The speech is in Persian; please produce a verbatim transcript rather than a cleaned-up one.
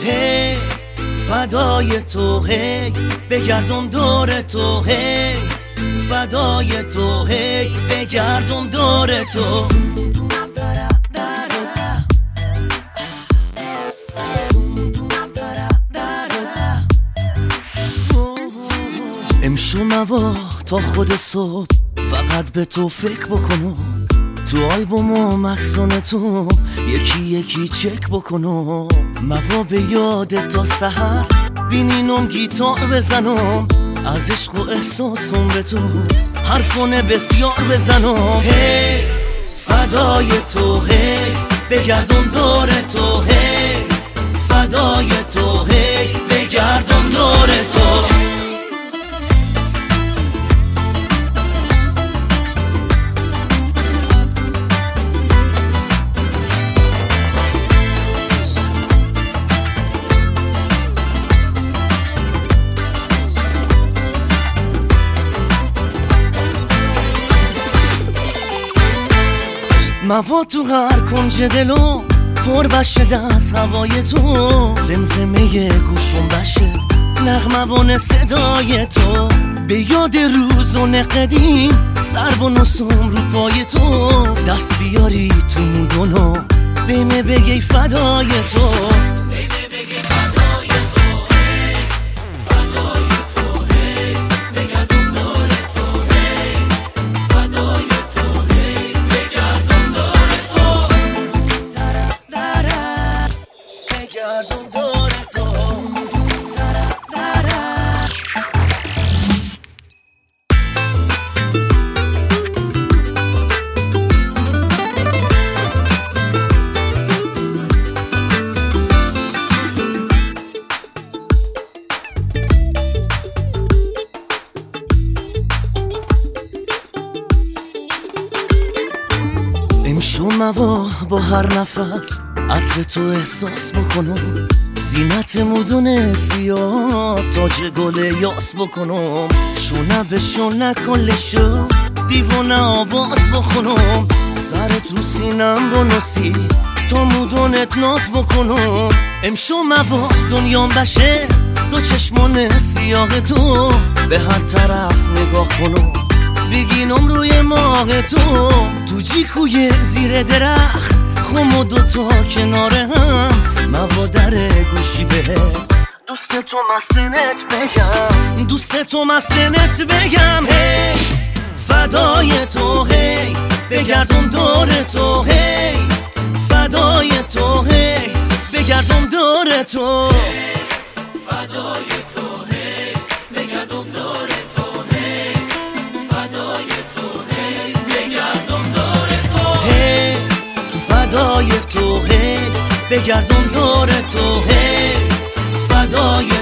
هی فدای تو، هی بگردم دور تو، هی فدای تو، هی بگردم دور تو. امشو موا تا خود صبح فقط به تو فکر بکنم، تو آلبوم و مکسون تو یکی یکی چک بکنم. موا به یاد تا سحر بینینم گیتار بزنم، از عشق و احساسم به تو حرفونه بسیار بزنم. هی فدای تو، هی بگردم دور تو، هی فدای تو، هی بگردم دور تو. موا تو هر کنج دلم پر بشه از هوای تو، زمزمه گوشم بشه نغموان صدای تو. به یاد روزون قدیم سر و نسم رو پای تو، دست بیاری تو مودونو بیمه بگی فدای تو. امشو موا با هر نفس عطر تو احساس بکنم، زینت مودون سیاه تاج گل یاس بکنم. شونه به شونه کلشو دیوانه آواز بخونم، سرت رو سینم بنوسی تا مودونت ناز بکنم. امشو موا دنیام بشه دو چشمان سیاه تو، به هر طرف نگاه کنم بگینم روی ماه تو. تو جیکوی زیر درخت خم و دوتا کنار هم، موا در گوشی به دوست تو مستنت بگم، دوست تو مستنت بگم. هی فدای تو، هی بگردم دور تو، هی فدای تو، هی بگردم دور تو. فدای تو، هی بگردم دور تو، هی فدای تو، هی بگردم دور تو. هی فدای تو، هی بگردم دور تو، هی فدای